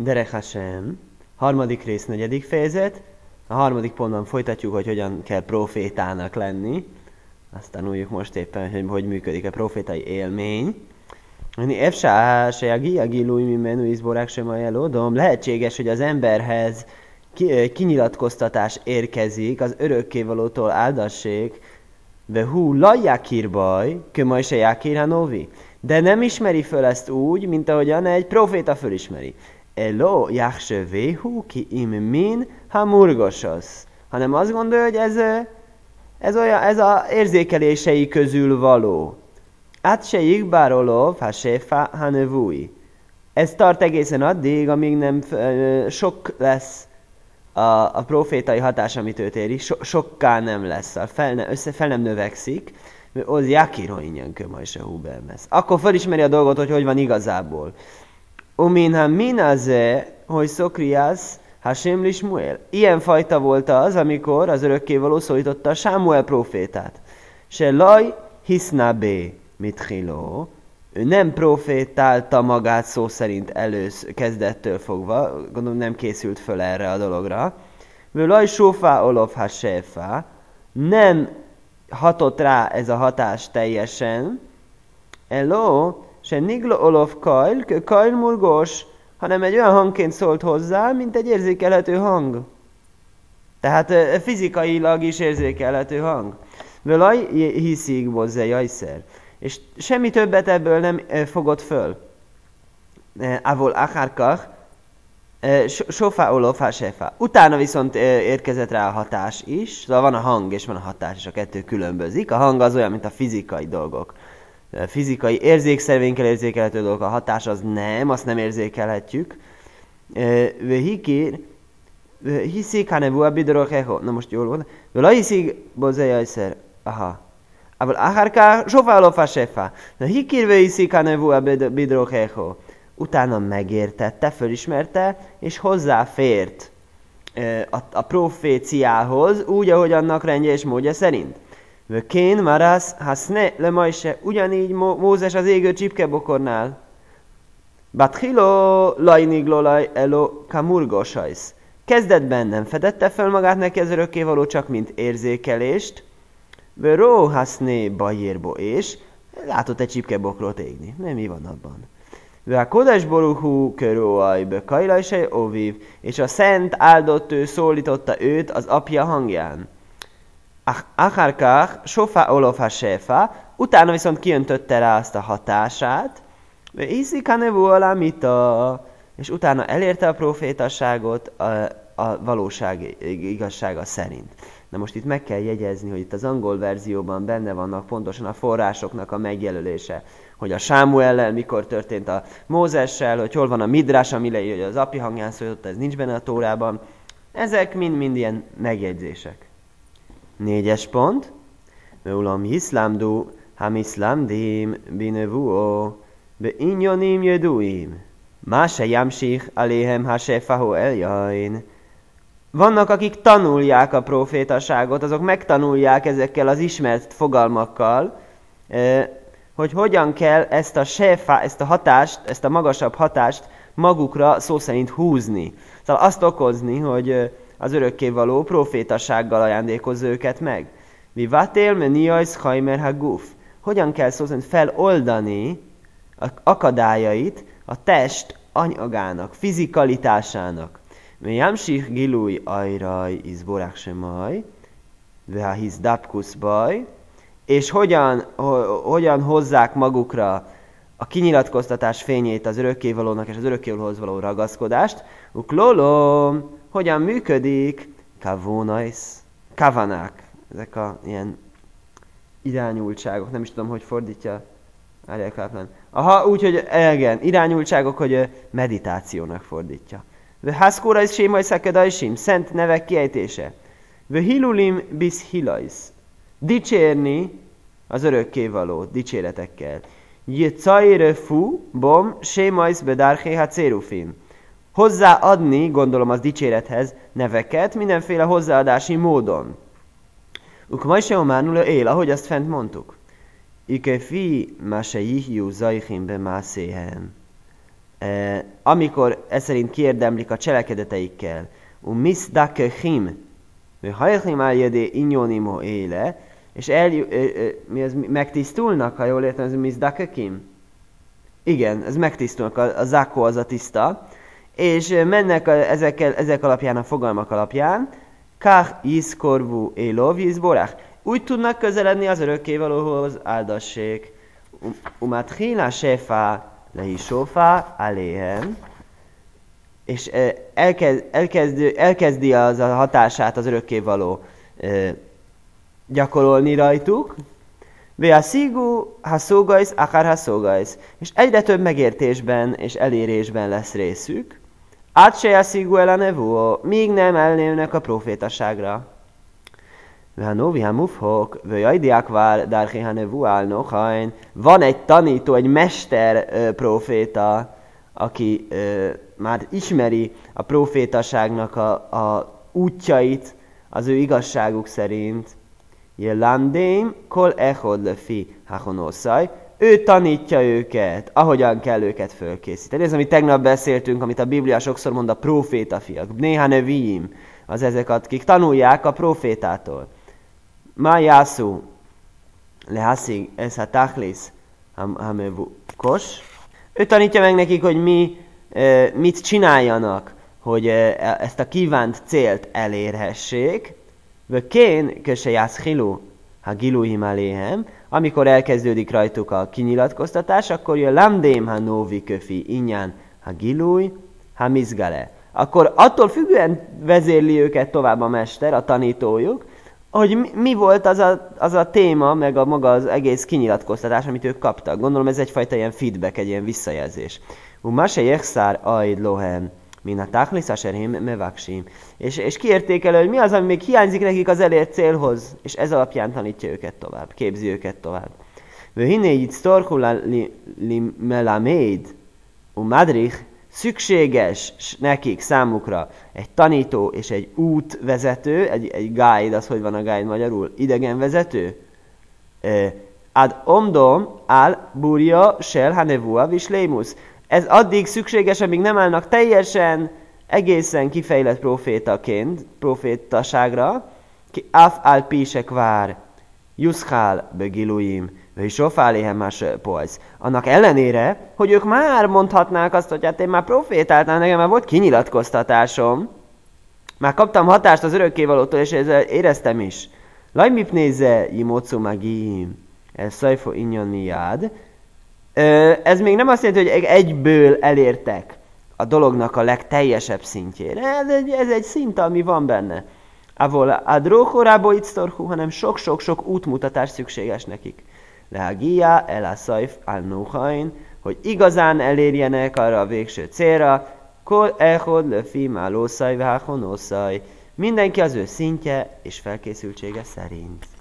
Derech Hashem, harmadik rész, negyedik fejezet. A harmadik pontban folytatjuk, hogy hogyan kell profétának lenni. Azt tanuljuk most éppen, hogy működik a profétai élmény. Lehetséges, hogy az emberhez kinyilatkoztatás érkezik az örökkévalótól áldassék, de hú, lajjákír baj, kömaj se jákír hanovi. De nem ismeri föl ezt úgy, mint ahogyan egy proféta fölismeri. Elo, jákse véhú, ki im min, ha murgosasz. Hanem azt gondolja, hogy ez az érzékelései közül való. Át se jigbárolov, ha sefa, ha nevúi. Ez tart egészen addig, amíg nem sok lesz a profétai hatás, amit őt éri, sokká nem lesz, fel nem növekszik, az jákíroinyan kömaj se húbelmesz. Akkor felismeri a dolgot, hogy van igazából. Uminha minaze, hogy szokriász, Hashem li Shmuel. Ilyen fajta volt az, amikor az örökkévaló szólította Sámuel profétát. Se laj hisznabé mitchiló. Ő nem profétálta magát szó szerint kezdettől fogva, gondolom nem készült föl erre a dologra. Ő laj sófá olof hasefa. Nem hatott rá ez a hatás teljesen. Elo, se niglo olof kajl murgos, hanem egy olyan hangként szólt hozzá, mint egy érzékelhető hang. Tehát fizikailag is érzékelhető hang. Völaj hiszik bozze jajszer. És semmi többet ebből nem fogott föl. Avol achárkach, sofá olof hasefa. Utána viszont érkezett rá a hatás is. Szóval van a hang és van a hatás, és a kettő különbözik. A hang az olyan, mint a fizikai dolgok. A fizikai érzékszervénkkel érzékelhető dolgok, a hatás az nem, azt nem érzékelhetjük. Hiszik, hanem a bidorocheho. Na most jól volt. Völa hiszik, bozajajszer. Aha. Ával ahárká, sofá olofa sefa. Na hikírve hiszik, hanem a bidorocheho. Utána megértette, fölismerte, és hozzáfért a proféciához, úgy, ahogy annak rendje és módja szerint. Vökén marasz, haszne lemajse, ugyanígy Mózes az égő csipkebokornál. Bathilo lajniglolaj elo kamurgosajsz. Kezdetben nem fedette fel magát neki az örökkévaló, csak mint érzékelést. Vöró haszné bajérbo, és látott egy csipkebokrot égni. Nem, mi van abban? Vá kodes boruhú köróaj bekajlajsaj oviv, és a szent áldott ő szólította őt az apja hangján. Achárkach, sofá olof hasefa, utána viszont kiöntötte rá azt a hatását, iszik a nevu alamita, és utána elérte a profétasságot a valóság igazsága szerint. Na most itt meg kell jegyezni, hogy itt az angol verzióban benne vannak pontosan a forrásoknak a megjelölése, hogy a Sámuellel mikor történt a Mózessel, hogy hol van a Midrás, ami leírja, hogy az apja hangján szólította, ez nincs benne a Tórában. Ezek mind-mind ilyen megjegyzések. 4. pont. Meulam hiszlámdu, hamiszlámdim, binevuó, be inyonim jeduim. Máse jamsich aléhem hasefaho eljain. Vannak, akik tanulják a profétaságot, azok megtanulják ezekkel az ismert fogalmakkal, hogy hogyan kell ezt a sefa, ezt a hatást, ezt a magasabb hatást magukra szó szerint húzni. Szóval azt okozni, hogy az örökkévaló profétasággal ajándékozza őket meg. Mi vatél me niajsz hajmer haguf. Hogyan kell szó szerint feloldani az akadályait a test anyagának, fizikalitásának. Mi jamsich gilúj ajraj izborák semaj, veha hisz dapkusz baj, és hogyan hozzák magukra a kinyilatkoztatás fényét az örökkévalónak és az örökkévalóhoz való ragaszkodást. Uklolom, hogyan működik? Kavanák. Ezek a ilyen irányultságok. Nem is tudom, hogy fordítja. Aha, úgyhogy igen, irányultságok, hogy meditációnak fordítja. Haszkóra is sémaj szakedajsim, szent nevek kiejtése. Hilulim bis hilajsz. Dicsérni az örökkévalót dicséretekkel. Jecajre fu bom sémajsz bedárché ha cérufin. Hozzáadni, gondolom az dicsérethez, neveket mindenféle hozzáadási módon. Ukmajse ománul él, ahogy azt fent mondtuk. Ike fi máse jihjú zajchim be mászéhen. amikor ez szerint kiérdemlik a cselekedeteikkel, misdakechim, hajchim al-jedé inyonimo éle, és megtisztulnak, ha jól értem, ez misdakekim? Igen, ez megtisztulnak, a zákó az a tiszta, és mennek ezek alapján, a fogalmak alapján, kach yiszkorvu élov yizborach. Úgy tudnak közeledni az örökkévalóhoz, áldassék. Umatchila sefa lehisófa aléhen, és elkezdi az a hatását az örökkévaló gyakorolni rajtuk, Veaszigu haszógajsz, akár haszógajsz, és egyre több megértésben és elérésben lesz részük, átsejaszigu el a nevuó, míg nem elnélnek a profétaságra. Vehanóvi hamufhok, vajajdiák vár, dárhi hanevu álnochain. Van egy tanító, egy mester proféta, aki már ismeri a profétaságnak a útjait az ő igazságuk szerint. Jelandém kol echod lefi hachonoszaj. Ő tanítja őket, ahogyan kell őket fölkészíteni. Ez, amit tegnap beszéltünk, amit a Biblia sokszor mond a profétafiak. Néha neviim, az ezek, akik tanulják a profétától. Ma jászú lehaszig ez a tachlis hamevukos. Ő tanítja meg nekik, hogy mit csináljanak, hogy ezt a kívánt célt elérhessék. Vökén köse jászhilu ha giluhim aléhem, amikor elkezdődik rajtuk a kinyilatkoztatás, akkor jön lamdém ha novi köfi inyan ha giluj ha mizgale. Akkor attól függően vezérli őket tovább a mester, a tanítójuk, hogy mi volt az a téma, meg a maga az egész kinyilatkoztatás, amit ők kaptak. Gondolom ez egyfajta ilyen feedback, egy ilyen visszajelzés. Mase jechszár aid lohem, min a tachlis aserhim mevaksim. És kiértékelő, hogy mi az, ami még hiányzik nekik az elért célhoz, és ez alapján tanítja őket tovább, képzi őket tovább. Vöhinné itt sztorhula li melaméd, madrich, szükséges nekik, számukra egy tanító és egy útvezető, egy guide, az hogy van a guide magyarul? Idegenvezető? Ad omdom al burja shel hanevua vislémus. Ez addig szükséges, amíg nem állnak teljesen, egészen kifejlett profétaként, profétaságra, ki af al pisek vár, juszkál begiluim, és sofáléhem más polsz. Annak ellenére, hogy ők már mondhatnák azt, hogy hát én már profétáltam, nekem már volt kinyilatkoztatásom, már kaptam hatást az örökkévalótól, és ezzel éreztem is. Lajmip nézze, jimócu magim, el szajfo inyon miád. Ez még nem azt jelenti, hogy egyből elértek a dolognak a legteljesebb szintjére. Ez egy szint, ami van benne. Avol a dróhorából itt sztorhú, hanem sok-sok-sok útmutatás szükséges nekik. Lehagia el a szajf al nuhain, hogy igazán elérjenek arra a végső célra, kol echod löfi málószaj váhonoszaj. Mindenki az ő szintje és felkészültsége szerint.